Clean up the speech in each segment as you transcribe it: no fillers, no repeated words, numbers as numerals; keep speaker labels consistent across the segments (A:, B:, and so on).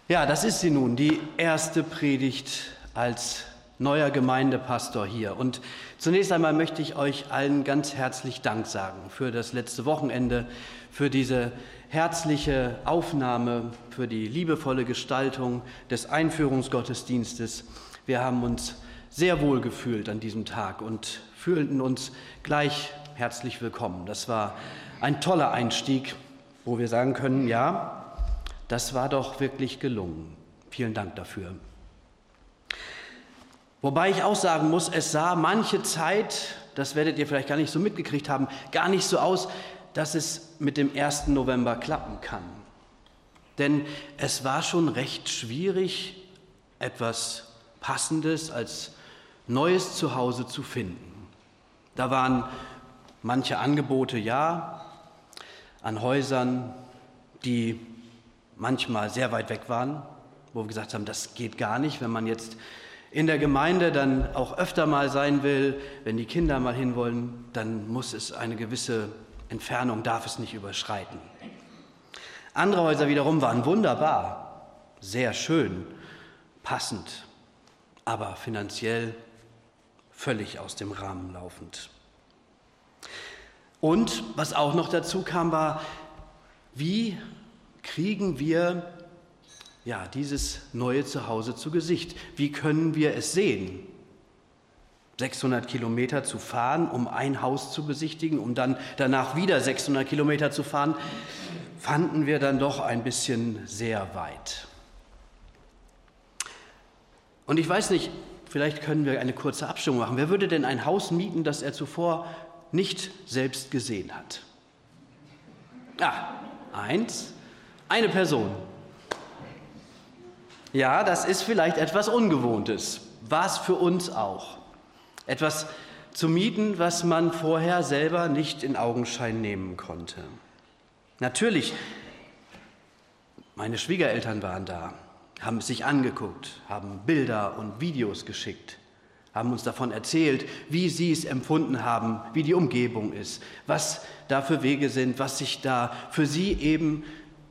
A: Ja, das ist sie nun, die erste Predigt als neuer Gemeindepastor hier. Und zunächst einmal möchte ich euch allen ganz herzlich Dank sagen für das letzte Wochenende, für diese herzliche Aufnahme, für die liebevolle Gestaltung des Einführungsgottesdienstes. Wir haben uns sehr wohl gefühlt an diesem Tag und fühlten uns gleich herzlich willkommen. Das war ein toller Einstieg, wo wir sagen können, ja, das war doch wirklich gelungen. Vielen Dank dafür. Wobei ich auch sagen muss, es sah manche Zeit, das werdet ihr vielleicht gar nicht so mitgekriegt haben, gar nicht so aus, dass es mit dem 1. November klappen kann. Denn es war schon recht schwierig, etwas Passendes als neues Zuhause zu finden. Da waren manche Angebote, ja, an Häusern, die manchmal sehr weit weg waren, wo wir gesagt haben, das geht gar nicht, wenn man jetzt in der Gemeinde dann auch öfter mal sein will, wenn die Kinder mal hinwollen, dann muss es eine gewisse Entfernung, darf es nicht überschreiten. Andere Häuser wiederum waren wunderbar, sehr schön, passend, aber finanziell völlig aus dem Rahmen laufend. Und was auch noch dazu kam, war, wie kriegen wir dieses neue Zuhause zu Gesicht? Wie können wir es sehen? 600 Kilometer zu fahren, um ein Haus zu besichtigen, um dann danach wieder 600 Kilometer zu fahren, fanden wir dann doch ein bisschen sehr weit. Und ich weiß nicht, vielleicht können wir eine kurze Abstimmung machen. Wer würde denn ein Haus mieten, das er zuvor nicht selbst gesehen hat? Eine Person. Ja, das ist vielleicht etwas Ungewohntes. War es für uns auch. Etwas zu mieten, was man vorher selber nicht in Augenschein nehmen konnte. Natürlich, meine Schwiegereltern waren da, haben es sich angeguckt, haben Bilder und Videos geschickt, haben uns davon erzählt, wie sie es empfunden haben, wie die Umgebung ist, was da für Wege sind, was sich da für sie eben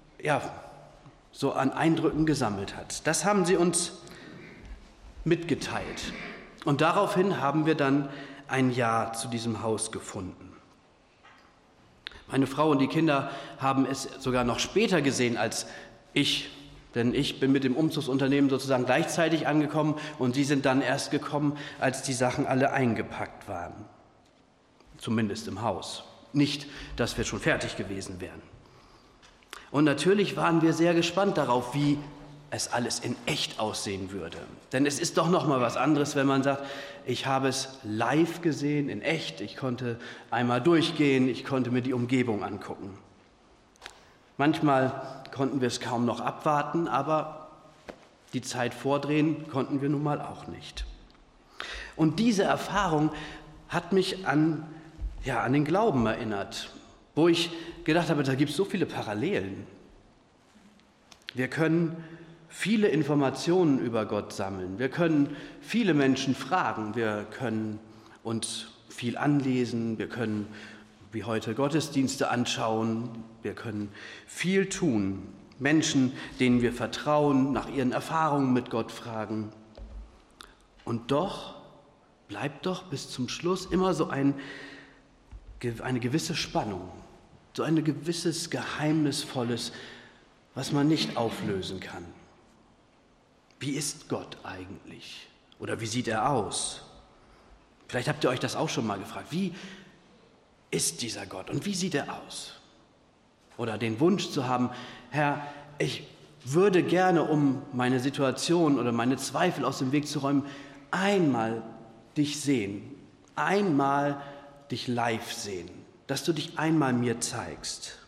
A: so an Eindrücken gesammelt hat. Das haben sie uns mitgeteilt. Und daraufhin haben wir dann ein Ja zu diesem Haus gefunden. Meine Frau und die Kinder haben es sogar noch später gesehen als ich, denn ich bin mit dem Umzugsunternehmen sozusagen gleichzeitig angekommen und sie sind dann erst gekommen, als die Sachen alle eingepackt waren. Zumindest im Haus. Nicht, dass wir schon fertig gewesen wären. Und natürlich waren wir sehr gespannt darauf, wie es alles in echt aussehen würde. Denn es ist doch noch mal was anderes, wenn man sagt, ich habe es live gesehen, in echt. Ich konnte einmal durchgehen, ich konnte mir die Umgebung angucken. Manchmal konnten wir es kaum noch abwarten, aber die Zeit vordrehen konnten wir nun mal auch nicht. Und diese Erfahrung hat mich an den Glauben erinnert, wo ich gedacht habe, da gibt es so viele Parallelen. Wir können viele Informationen über Gott sammeln. Wir können viele Menschen fragen. Wir können uns viel anlesen. Wir können wie heute Gottesdienste anschauen. Wir können viel tun. Menschen, denen wir vertrauen, nach ihren Erfahrungen mit Gott fragen. Und doch bleibt doch bis zum Schluss immer so eine gewisse Spannung. So ein gewisses Geheimnisvolles, was man nicht auflösen kann. Wie ist Gott eigentlich? Oder wie sieht er aus? Vielleicht habt ihr euch das auch schon mal gefragt. Wie ist dieser Gott und wie sieht er aus? Oder den Wunsch zu haben, Herr, ich würde gerne, um meine Situation oder meine Zweifel aus dem Weg zu räumen, einmal dich sehen, einmal dich live sehen. Dass du dich einmal mir zeigst.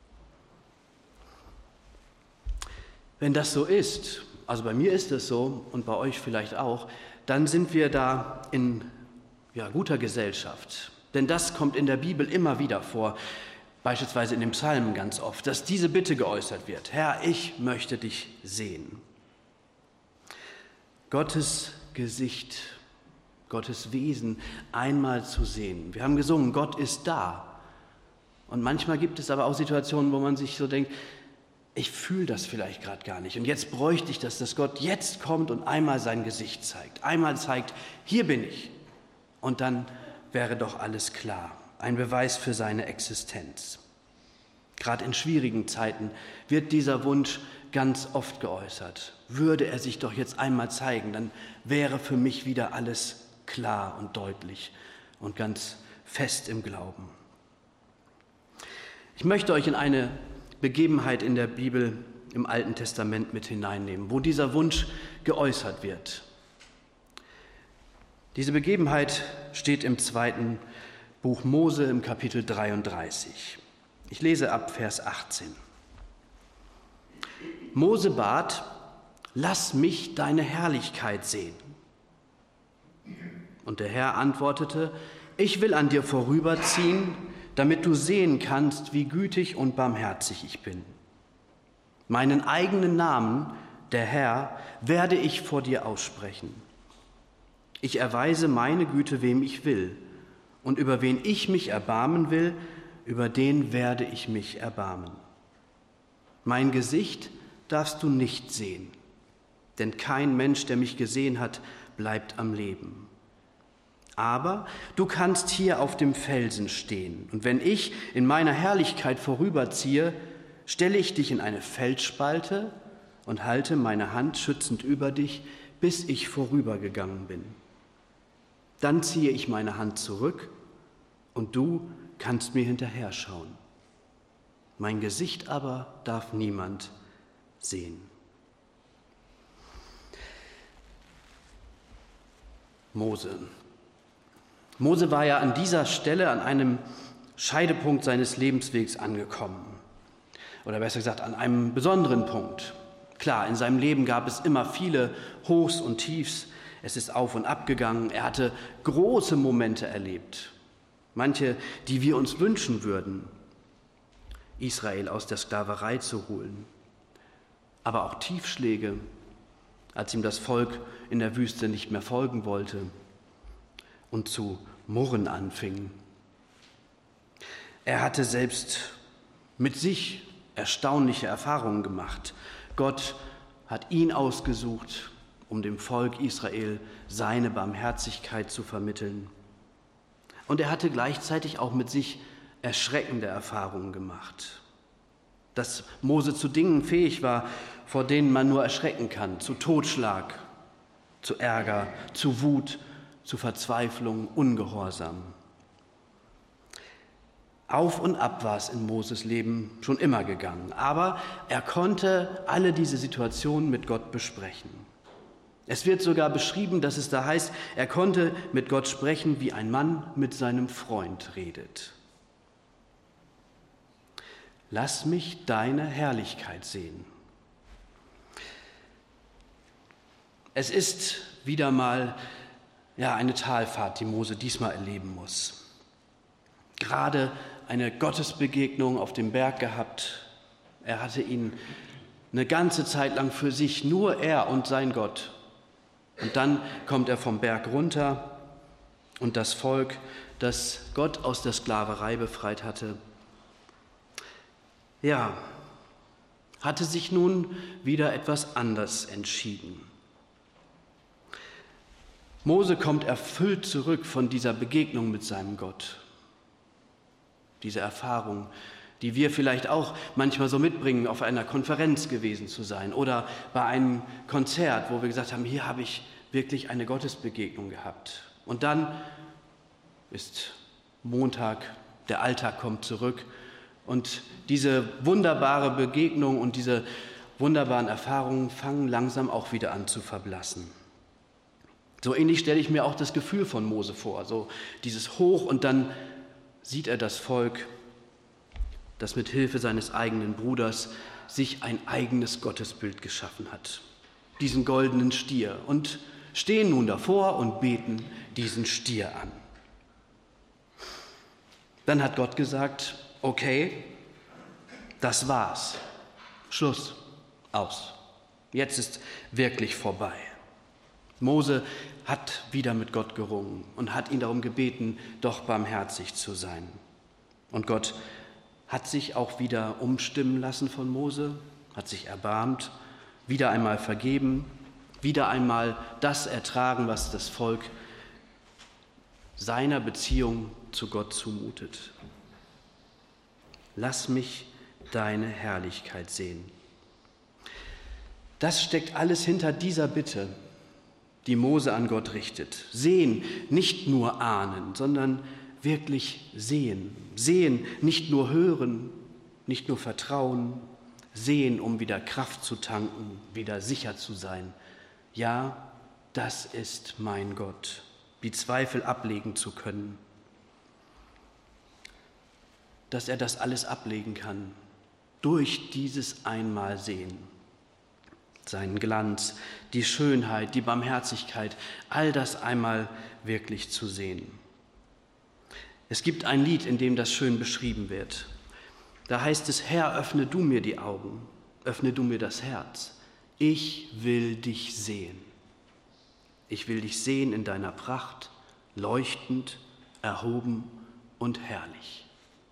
A: Wenn das so ist, also bei mir ist es so und bei euch vielleicht auch, dann sind wir da in guter Gesellschaft. Denn das kommt in der Bibel immer wieder vor, beispielsweise in den Psalmen ganz oft, dass diese Bitte geäußert wird. Herr, ich möchte dich sehen. Gottes Gesicht, Gottes Wesen einmal zu sehen. Wir haben gesungen, Gott ist da. Und manchmal gibt es aber auch Situationen, wo man sich so denkt, ich fühle das vielleicht gerade gar nicht. Und jetzt bräuchte ich das, dass Gott jetzt kommt und einmal sein Gesicht zeigt. Einmal zeigt, hier bin ich. Und dann wäre doch alles klar. Ein Beweis für seine Existenz. Gerade in schwierigen Zeiten wird dieser Wunsch ganz oft geäußert. Würde er sich doch jetzt einmal zeigen, dann wäre für mich wieder alles klar und deutlich und ganz fest im Glauben. Ich möchte euch in eine Begebenheit in der Bibel im Alten Testament mit hineinnehmen, wo dieser Wunsch geäußert wird. Diese Begebenheit steht im 2. Buch Mose im Kapitel 33. Ich lese ab Vers 18. Mose bat, lass mich deine Herrlichkeit sehen. Und der Herr antwortete, ich will an dir vorüberziehen, damit du sehen kannst, wie gütig und barmherzig ich bin. Meinen eigenen Namen, der Herr, werde ich vor dir aussprechen. Ich erweise meine Güte, wem ich will, und über wen ich mich erbarmen will, über den werde ich mich erbarmen. Mein Gesicht darfst du nicht sehen, denn kein Mensch, der mich gesehen hat, bleibt am Leben. Aber du kannst hier auf dem Felsen stehen, und wenn ich in meiner Herrlichkeit vorüberziehe, stelle ich dich in eine Felsspalte und halte meine Hand schützend über dich, bis ich vorübergegangen bin. Dann ziehe ich meine Hand zurück, und du kannst mir hinterher schauen. Mein Gesicht aber darf niemand sehen. Mose war ja an dieser Stelle an einem Scheidepunkt seines Lebenswegs angekommen. Oder besser gesagt, an einem besonderen Punkt. Klar, in seinem Leben gab es immer viele Hochs und Tiefs. Es ist auf und ab gegangen. Er hatte große Momente erlebt. Manche, die wir uns wünschen würden, Israel aus der Sklaverei zu holen. Aber auch Tiefschläge, als ihm das Volk in der Wüste nicht mehr folgen wollte und zu murren anfing. Er hatte selbst mit sich erstaunliche Erfahrungen gemacht. Gott hat ihn ausgesucht, um dem Volk Israel seine Barmherzigkeit zu vermitteln. Und er hatte gleichzeitig auch mit sich erschreckende Erfahrungen gemacht. Dass Mose zu Dingen fähig war, vor denen man nur erschrecken kann, zu Totschlag, zu Ärger, zu Wut, zu Verzweiflung, Ungehorsam. Auf und ab war es in Moses Leben schon immer gegangen, aber er konnte alle diese Situationen mit Gott besprechen. Es wird sogar beschrieben, dass es da heißt, er konnte mit Gott sprechen, wie ein Mann mit seinem Freund redet. Lass mich deine Herrlichkeit sehen. Es ist wieder mal eine Talfahrt, die Mose diesmal erleben muss. Gerade eine Gottesbegegnung auf dem Berg gehabt. Er hatte ihn eine ganze Zeit lang für sich, nur er und sein Gott. Und dann kommt er vom Berg runter und das Volk, das Gott aus der Sklaverei befreit hatte, hatte sich nun wieder etwas anders entschieden. Mose kommt erfüllt zurück von dieser Begegnung mit seinem Gott. Diese Erfahrung, die wir vielleicht auch manchmal so mitbringen, auf einer Konferenz gewesen zu sein oder bei einem Konzert, wo wir gesagt haben, hier habe ich wirklich eine Gottesbegegnung gehabt. Und dann ist Montag, der Alltag kommt zurück und diese wunderbare Begegnung und diese wunderbaren Erfahrungen fangen langsam auch wieder an zu verblassen. So ähnlich stelle ich mir auch das Gefühl von Mose vor, so dieses Hoch und dann sieht er das Volk, das mit Hilfe seines eigenen Bruders sich ein eigenes Gottesbild geschaffen hat, diesen goldenen Stier, und stehen nun davor und beten diesen Stier an. Dann hat Gott gesagt, okay, das war's, Schluss, aus, jetzt ist wirklich vorbei. Mose hat wieder mit Gott gerungen und hat ihn darum gebeten, doch barmherzig zu sein. Und Gott hat sich auch wieder umstimmen lassen von Mose. hat sich erbarmt, wieder einmal vergeben, wieder einmal das ertragen, was das Volk seiner Beziehung zu Gott zumutet. Lass mich deine Herrlichkeit sehen. Das steckt alles hinter dieser Bitte, die Mose an Gott richtet. Sehen, nicht nur ahnen, sondern wirklich sehen. Sehen, nicht nur hören, nicht nur vertrauen. Sehen, um wieder Kraft zu tanken, wieder sicher zu sein. Ja, das ist mein Gott, die Zweifel ablegen zu können. Dass er das alles ablegen kann, durch dieses einmal Sehen. Seinen Glanz, die Schönheit, die Barmherzigkeit, all das einmal wirklich zu sehen. Es gibt ein Lied, in dem das schön beschrieben wird. Da heißt es: Herr, öffne du mir die Augen, öffne du mir das Herz. Ich will dich sehen. Ich will dich sehen in deiner Pracht, leuchtend, erhoben und herrlich.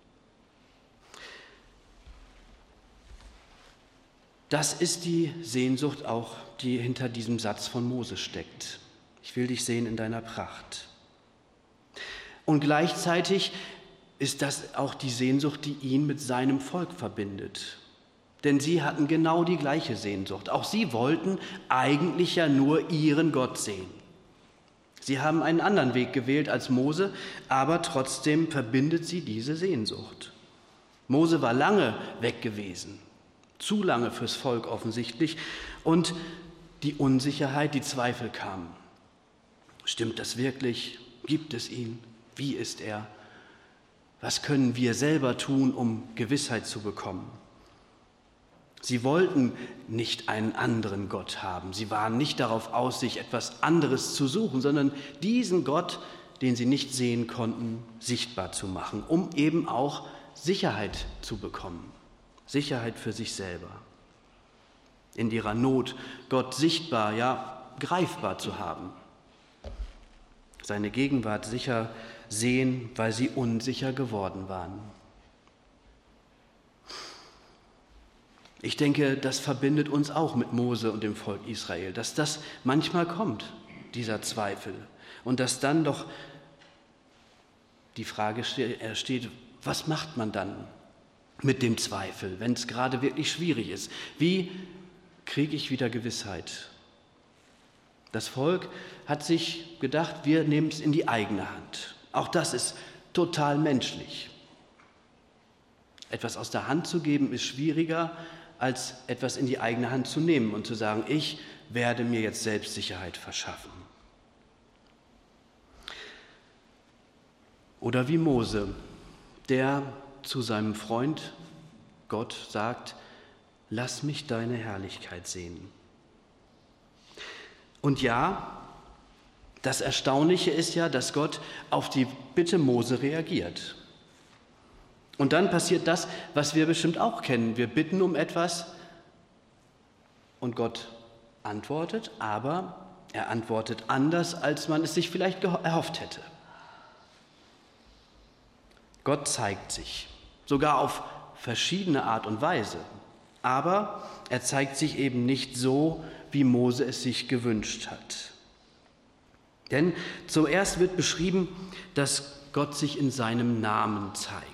A: Das ist die Sehnsucht auch, die hinter diesem Satz von Mose steckt. Ich will dich sehen in deiner Pracht. Und gleichzeitig ist das auch die Sehnsucht, die ihn mit seinem Volk verbindet. Denn sie hatten genau die gleiche Sehnsucht. Auch sie wollten eigentlich ja nur ihren Gott sehen. Sie haben einen anderen Weg gewählt als Mose, aber trotzdem verbindet sie diese Sehnsucht. Mose war lange weg gewesen. Zu lange fürs Volk offensichtlich, und die Unsicherheit, die Zweifel kamen. Stimmt das wirklich? Gibt es ihn? Wie ist er? Was können wir selber tun, um Gewissheit zu bekommen? Sie wollten nicht einen anderen Gott haben. Sie waren nicht darauf aus, sich etwas anderes zu suchen, sondern diesen Gott, den sie nicht sehen konnten, sichtbar zu machen, um eben auch Sicherheit zu bekommen. Sicherheit für sich selber. In ihrer Not Gott sichtbar, ja greifbar zu haben. Seine Gegenwart sicher sehen, weil sie unsicher geworden waren. Ich denke, das verbindet uns auch mit Mose und dem Volk Israel, dass das manchmal kommt, dieser Zweifel. Und dass dann doch die Frage steht, was macht man dann mit dem Zweifel, wenn es gerade wirklich schwierig ist? Wie kriege ich wieder Gewissheit? Das Volk hat sich gedacht, wir nehmen es in die eigene Hand. Auch das ist total menschlich. Etwas aus der Hand zu geben ist schwieriger, als etwas in die eigene Hand zu nehmen und zu sagen, ich werde mir jetzt selbst Sicherheit verschaffen. Oder wie Mose, der zu seinem Freund Gott sagt, lass mich deine Herrlichkeit sehen. Und ja, das Erstaunliche ist ja, dass Gott auf die Bitte Mose reagiert. Und dann passiert das, was wir bestimmt auch kennen. Wir bitten um etwas und Gott antwortet, aber er antwortet anders, als man es sich vielleicht erhofft hätte. Gott zeigt sich, sogar auf verschiedene Art und Weise. Aber er zeigt sich eben nicht so, wie Mose es sich gewünscht hat. Denn zuerst wird beschrieben, dass Gott sich in seinem Namen zeigt.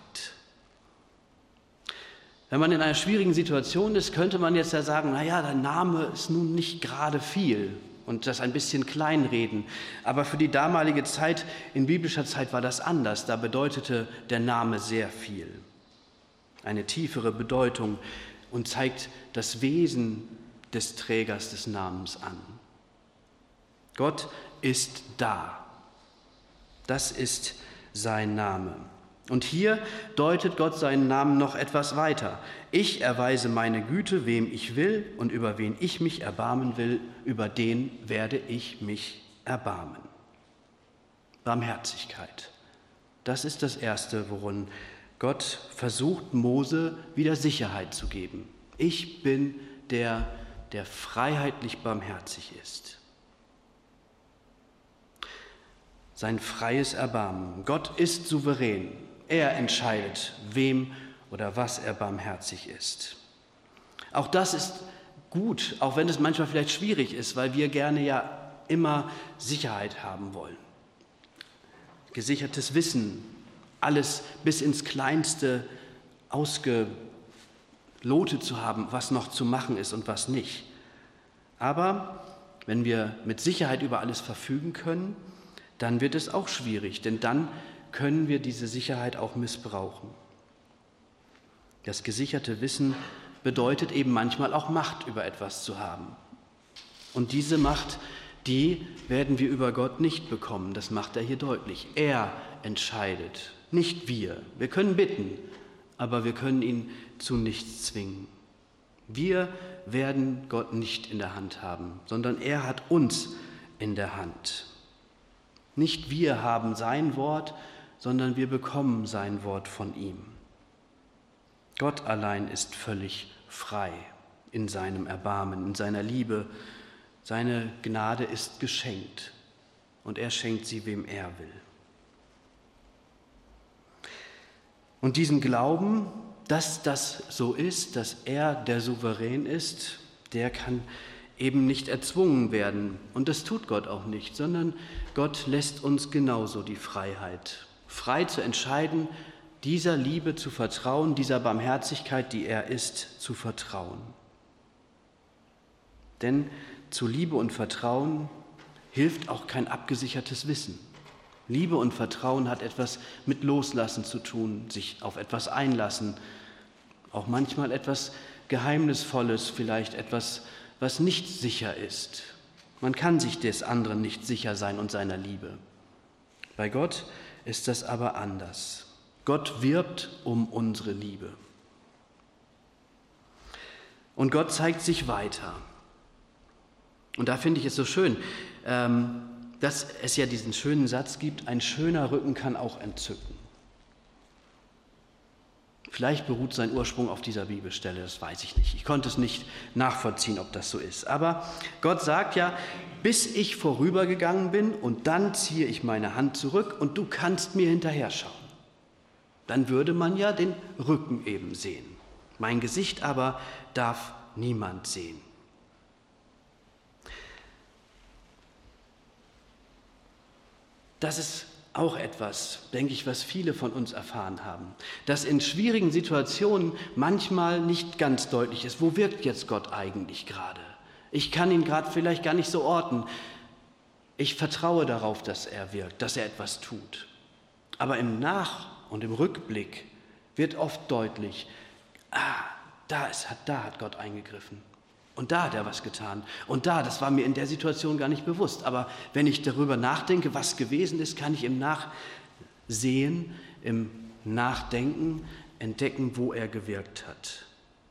A: Wenn man in einer schwierigen Situation ist, könnte man jetzt ja sagen, naja, der Name ist nun nicht gerade viel und das ein bisschen kleinreden. Aber für die damalige Zeit, in biblischer Zeit, war das anders. Da bedeutete der Name sehr viel. Eine tiefere Bedeutung und zeigt das Wesen des Trägers des Namens an. Gott ist da. Das ist sein Name. Und hier deutet Gott seinen Namen noch etwas weiter. Ich erweise meine Güte, wem ich will, und über wen ich mich erbarmen will, über den werde ich mich erbarmen. Barmherzigkeit. Das ist das Erste, worin Gott versucht, Mose wieder Sicherheit zu geben. Ich bin der freiheitlich barmherzig ist. Sein freies Erbarmen. Gott ist souverän. Er entscheidet, wem oder was er barmherzig ist. Auch das ist gut, auch wenn es manchmal vielleicht schwierig ist, weil wir gerne ja immer Sicherheit haben wollen. Gesichertes Wissen, alles bis ins Kleinste ausgelotet zu haben, was noch zu machen ist und was nicht. Aber wenn wir mit Sicherheit über alles verfügen können, dann wird es auch schwierig, denn dann können wir diese Sicherheit auch missbrauchen. Das gesicherte Wissen bedeutet eben manchmal auch Macht über etwas zu haben. Und diese Macht, die werden wir über Gott nicht bekommen. Das macht er hier deutlich. Er entscheidet, nicht wir. Wir können bitten, aber wir können ihn zu nichts zwingen. Wir werden Gott nicht in der Hand haben, sondern er hat uns in der Hand. Nicht wir haben sein Wort, sondern wir bekommen sein Wort von ihm. Gott allein ist völlig frei in seinem Erbarmen, in seiner Liebe. Seine Gnade ist geschenkt und er schenkt sie, wem er will. Und diesen Glauben, dass das so ist, dass er der Souverän ist, der kann eben nicht erzwungen werden. Und das tut Gott auch nicht, sondern Gott lässt uns genauso die Freiheit, frei zu entscheiden, dieser Liebe zu vertrauen, dieser Barmherzigkeit, die er ist, zu vertrauen. Denn zu Liebe und Vertrauen hilft auch kein abgesichertes Wissen. Liebe und Vertrauen hat etwas mit Loslassen zu tun, sich auf etwas einlassen, auch manchmal etwas Geheimnisvolles, vielleicht etwas, was nicht sicher ist. Man kann sich des anderen nicht sicher sein und seiner Liebe. Bei Gott ist das aber anders. Gott wirbt um unsere Liebe. Und Gott zeigt sich weiter. Und da finde ich es so schön, dass es ja diesen schönen Satz gibt, ein schöner Rücken kann auch entzücken. Vielleicht beruht sein Ursprung auf dieser Bibelstelle, das weiß ich nicht. Ich konnte es nicht nachvollziehen, ob das so ist. Aber Gott sagt ja, bis ich vorübergegangen bin und dann ziehe ich meine Hand zurück und du kannst mir hinterher schauen. Dann würde man ja den Rücken eben sehen. Mein Gesicht aber darf niemand sehen. Das ist auch etwas, denke ich, was viele von uns erfahren haben, dass in schwierigen Situationen manchmal nicht ganz deutlich ist, wo wirkt jetzt Gott eigentlich gerade? Ich kann ihn gerade vielleicht gar nicht so orten. Ich vertraue darauf, dass er wirkt, dass er etwas tut. Aber im und im Rückblick wird oft deutlich, da hat Gott eingegriffen. Und da hat er was getan. Und das war mir in der Situation gar nicht bewusst. Aber wenn ich darüber nachdenke, was gewesen ist, kann ich im Nachsehen, im Nachdenken entdecken, wo er gewirkt hat.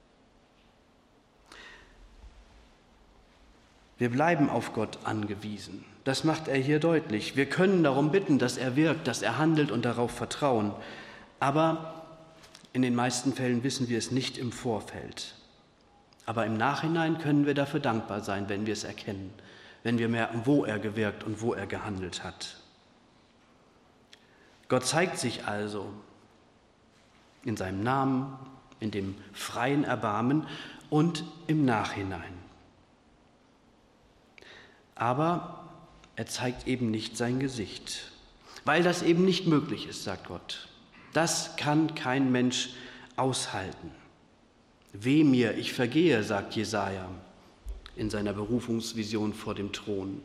A: Wir bleiben auf Gott angewiesen. Das macht er hier deutlich. Wir können darum bitten, dass er wirkt, dass er handelt und darauf vertrauen. Aber in den meisten Fällen wissen wir es nicht im Vorfeld. Aber im Nachhinein können wir dafür dankbar sein, wenn wir es erkennen, wenn wir merken, wo er gewirkt und wo er gehandelt hat. Gott zeigt sich also in seinem Namen, in dem freien Erbarmen und im Nachhinein. Aber er zeigt eben nicht sein Gesicht, weil das eben nicht möglich ist, sagt Gott. Das kann kein Mensch aushalten. Weh mir, ich vergehe, sagt Jesaja in seiner Berufungsvision vor dem Thron.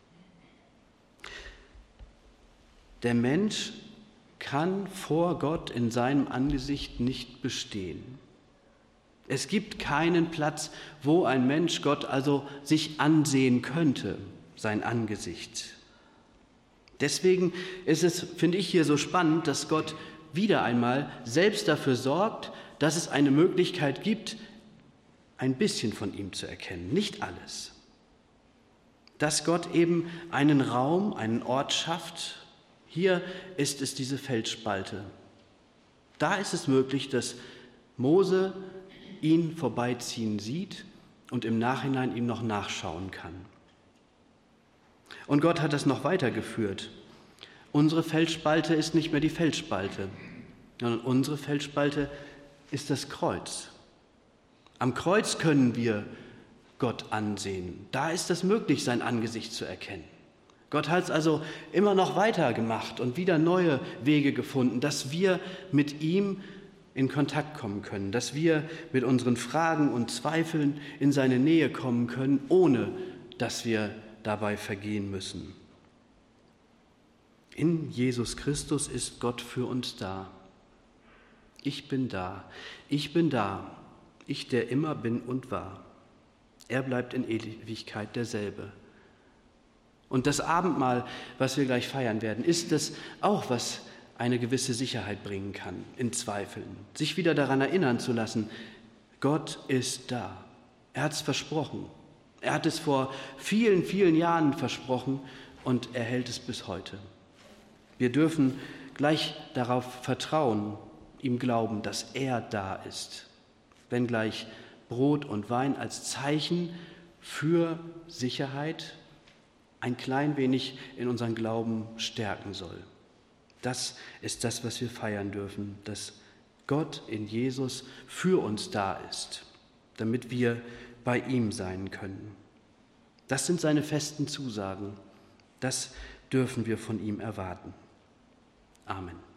A: Der Mensch kann vor Gott in seinem Angesicht nicht bestehen. Es gibt keinen Platz, wo ein Mensch Gott also sich ansehen könnte, sein Angesicht. Deswegen ist es, finde ich, hier so spannend, dass Gott wieder einmal selbst dafür sorgt, dass es eine Möglichkeit gibt, ein bisschen von ihm zu erkennen, nicht alles. Dass Gott eben einen Raum, einen Ort schafft. Hier ist es diese Felsspalte. Da ist es möglich, dass Mose ihn vorbeiziehen sieht und im Nachhinein ihm noch nachschauen kann. Und Gott hat das noch weitergeführt. Unsere Felsspalte ist nicht mehr die Felsspalte, sondern unsere Felsspalte ist das Kreuz. Am Kreuz können wir Gott ansehen. Da ist es möglich, sein Angesicht zu erkennen. Gott hat es also immer noch weitergemacht und wieder neue Wege gefunden, dass wir mit ihm in Kontakt kommen können, dass wir mit unseren Fragen und Zweifeln in seine Nähe kommen können, ohne dass wir dabei vergehen müssen. In Jesus Christus ist Gott für uns da. Ich bin da, ich bin da, ich, der immer bin und war. Er bleibt in Ewigkeit derselbe. Und das Abendmahl, was wir gleich feiern werden, ist es auch, was eine gewisse Sicherheit bringen kann in Zweifeln. Sich wieder daran erinnern zu lassen, Gott ist da. Er hat es versprochen. Er hat es vor vielen, vielen Jahren versprochen und er hält es bis heute. Wir dürfen gleich darauf vertrauen, ihm glauben, dass er da ist, wenngleich Brot und Wein als Zeichen für Sicherheit ein klein wenig in unseren Glauben stärken soll. Das ist das, was wir feiern dürfen, dass Gott in Jesus für uns da ist, damit wir bei ihm sein können. Das sind seine festen Zusagen. Das dürfen wir von ihm erwarten. Amen.